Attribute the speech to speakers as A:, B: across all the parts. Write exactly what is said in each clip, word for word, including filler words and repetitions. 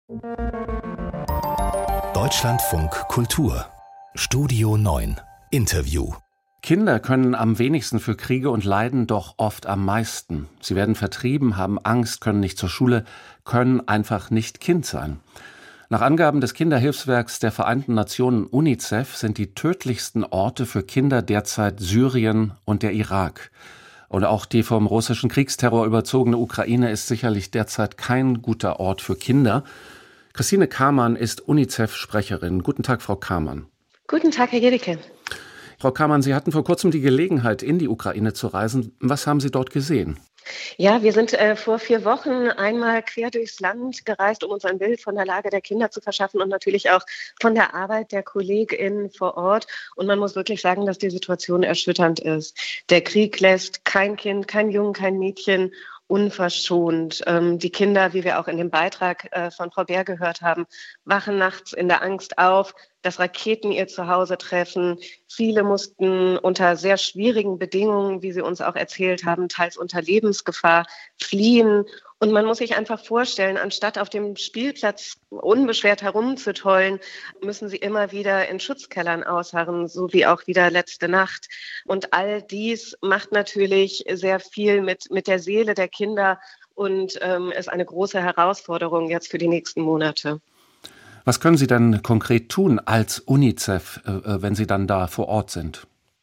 A: Deutschlandfunk Kultur Studio neun Interview.
B: Kinder können am wenigsten für Kriege und leiden doch oft am meisten. Sie werden vertrieben, haben Angst, können nicht zur Schule, können einfach nicht Kind sein. Nach Angaben des Kinderhilfswerks der Vereinten Nationen UNICEF sind die tödlichsten Orte für Kinder derzeit Syrien und der Irak. Und auch die vom russischen Kriegsterror überzogene Ukraine ist sicherlich derzeit kein guter Ort für Kinder. Christine Kamann ist UNICEF-Sprecherin. Guten Tag, Frau Kamann.
C: Guten Tag, Herr Jedicke.
B: Frau Kamann, Sie hatten vor kurzem die Gelegenheit, in die Ukraine zu reisen. Was haben Sie dort gesehen?
C: Ja, wir sind äh, vor vier Wochen einmal quer durchs Land gereist, um uns ein Bild von der Lage der Kinder zu verschaffen und natürlich auch von der Arbeit der KollegInnen vor Ort. Und man muss wirklich sagen, dass die Situation erschütternd ist. Der Krieg lässt kein Kind, kein Jungen, kein Mädchen unverschont. Ähm, die Kinder, wie wir auch in dem Beitrag äh, von Frau Bär gehört haben, wachen nachts in der Angst auf, dass Raketen ihr Zuhause treffen. Viele mussten unter sehr schwierigen Bedingungen, wie sie uns auch erzählt haben, teils unter Lebensgefahr fliehen. Und man muss sich einfach vorstellen, anstatt auf dem Spielplatz unbeschwert herumzutollen, müssen sie immer wieder in Schutzkellern ausharren, so wie auch wieder letzte Nacht. Und all dies macht natürlich sehr viel mit, mit der Seele der Kinder und ähm, ist eine große Herausforderung jetzt für die nächsten Monate.
B: Was können Sie denn konkret tun als UNICEF, äh, wenn Sie dann da vor Ort sind?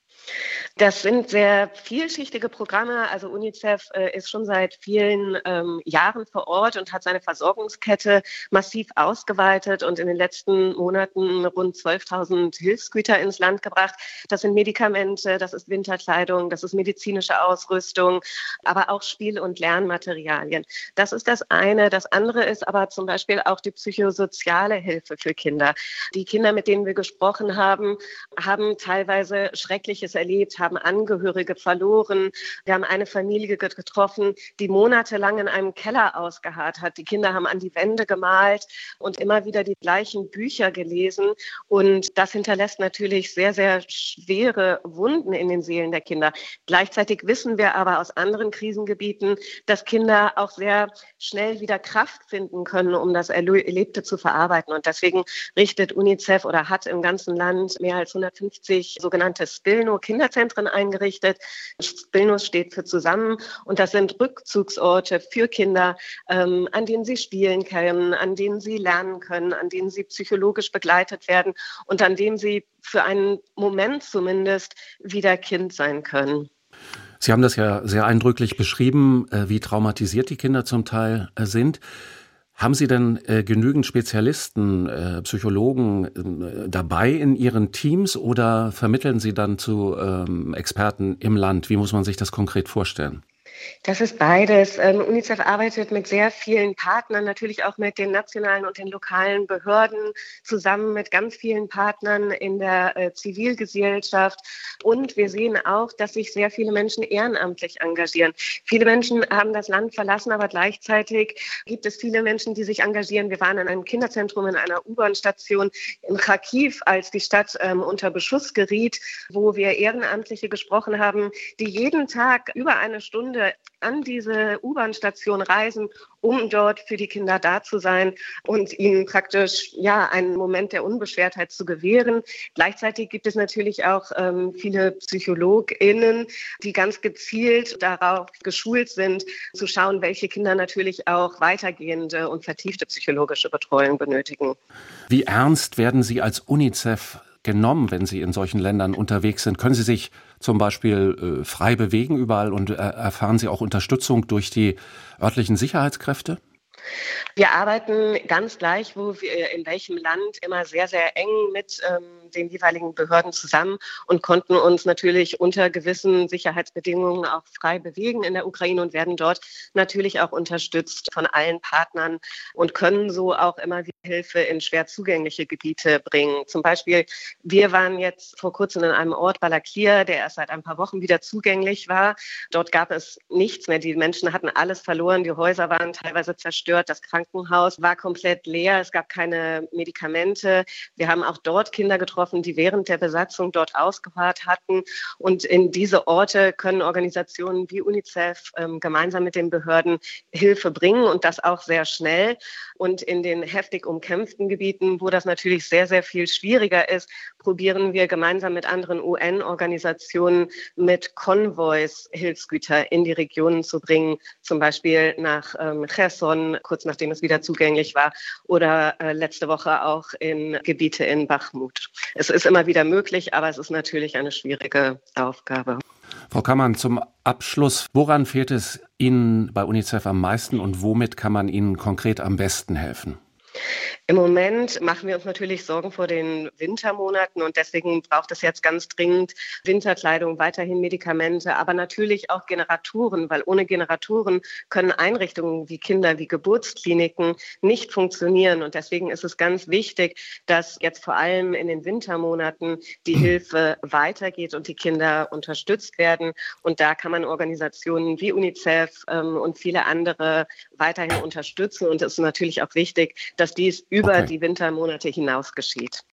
C: Das sind sehr vielschichtige Programme. Also UNICEF äh, ist schon seit vielen ähm, Jahren vor Ort und hat seine Versorgungskette massiv ausgeweitet und in den letzten Monaten rund zwölftausend Hilfsgüter ins Land gebracht. Das sind Medikamente, das ist Winterkleidung, das ist medizinische Ausrüstung, aber auch Spiel- und Lernmaterialien. Das ist das eine. Das andere ist aber zum Beispiel auch die psychosoziale Hilfe für Kinder. Die Kinder, mit denen wir gesprochen haben, haben teilweise Schreckliches erlebt, haben Angehörige verloren. Wir haben eine Familie getroffen, die monatelang in einem Keller ausgeharrt hat. Die Kinder haben an die Wände gemalt und immer wieder die gleichen Bücher gelesen. Und das hinterlässt natürlich sehr, sehr schwere Wunden in den Seelen der Kinder. Gleichzeitig wissen wir aber aus anderen Krisengebieten, dass Kinder auch sehr schnell wieder Kraft finden können, um das Erlebte zu verarbeiten. Und deswegen richtet UNICEF oder hat im ganzen Land mehr als hundertfünfzig sogenannte Spilno-Kinderzentren eingerichtet. Spilno steht für zusammen und das sind Rückzugsorte für Kinder, ähm, an denen sie spielen können, an denen sie lernen können, an denen sie psychologisch begleitet werden und an denen sie für einen Moment zumindest wieder Kind sein können.
B: Sie haben das ja sehr eindrücklich beschrieben, wie traumatisiert die Kinder zum Teil sind. Haben Sie denn äh, genügend Spezialisten, äh, Psychologen äh, dabei in Ihren Teams oder vermitteln Sie dann zu ähm, Experten im Land? Wie muss man sich das konkret vorstellen?
C: Das ist beides. Ähm, UNICEF arbeitet mit sehr vielen Partnern, natürlich auch mit den nationalen und den lokalen Behörden, zusammen mit ganz vielen Partnern in der äh, Zivilgesellschaft. Und wir sehen auch, dass sich sehr viele Menschen ehrenamtlich engagieren. Viele Menschen haben das Land verlassen, aber gleichzeitig gibt es viele Menschen, die sich engagieren. Wir waren in einem Kinderzentrum, in einer U-Bahn-Station in Kharkiv, als die Stadt ähm, unter Beschuss geriet, wo wir Ehrenamtliche gesprochen haben, die jeden Tag über eine Stunde an diese U-Bahn-Station reisen, um dort für die Kinder da zu sein und ihnen praktisch ja einen Moment der Unbeschwertheit zu gewähren. Gleichzeitig gibt es natürlich auch ähm, viele PsychologInnen, die ganz gezielt darauf geschult sind, zu schauen, welche Kinder natürlich auch weitergehende und vertiefte psychologische Betreuung benötigen.
B: Wie ernst werden Sie als UNICEF genommen, wenn Sie in solchen Ländern unterwegs sind? Können Sie sich zum Beispiel äh, frei bewegen überall und äh, erfahren Sie auch Unterstützung durch die örtlichen Sicherheitskräfte?
C: Wir arbeiten ganz gleich, wo wir in welchem Land, immer sehr, sehr eng mit ähm, den jeweiligen Behörden zusammen und konnten uns natürlich unter gewissen Sicherheitsbedingungen auch frei bewegen in der Ukraine und werden dort natürlich auch unterstützt von allen Partnern und können so auch immer wieder Hilfe in schwer zugängliche Gebiete bringen. Zum Beispiel, wir waren jetzt vor kurzem in einem Ort, Balaklir, der erst seit ein paar Wochen wieder zugänglich war. Dort gab es nichts mehr. Die Menschen hatten alles verloren. Die Häuser waren teilweise zerstört. zerstört. Das Krankenhaus war komplett leer. Es gab keine Medikamente. Wir haben auch dort Kinder getroffen, die während der Besatzung dort ausgeharrt hatten. Und in diese Orte können Organisationen wie UNICEF ähm, gemeinsam mit den Behörden Hilfe bringen und das auch sehr schnell. Und in den heftig umkämpften Gebieten, wo das natürlich sehr, sehr viel schwieriger ist, probieren wir gemeinsam mit anderen U N-Organisationen mit Konvois Hilfsgüter in die Regionen zu bringen, zum Beispiel nach ähm, Cherson, kurz nachdem es wieder zugänglich war, oder äh, letzte Woche auch in Gebiete in Bachmut. Es ist immer wieder möglich, aber es ist natürlich eine schwierige Aufgabe.
B: Frau Kammann, zum Abschluss, woran fehlt es Ihnen bei UNICEF am meisten und womit kann man Ihnen konkret am besten helfen?
C: Im Moment machen wir uns natürlich Sorgen vor den Wintermonaten und deswegen braucht es jetzt ganz dringend Winterkleidung, weiterhin Medikamente, aber natürlich auch Generatoren, weil ohne Generatoren können Einrichtungen wie Kinder, wie Geburtskliniken nicht funktionieren. Und deswegen ist es ganz wichtig, dass jetzt vor allem in den Wintermonaten die Hilfe weitergeht und die Kinder unterstützt werden. Und da kann man Organisationen wie UNICEF ähm, und viele andere weiterhin unterstützen. Und es ist natürlich auch wichtig, dass dies über okay. die Wintermonate hinaus geschieht.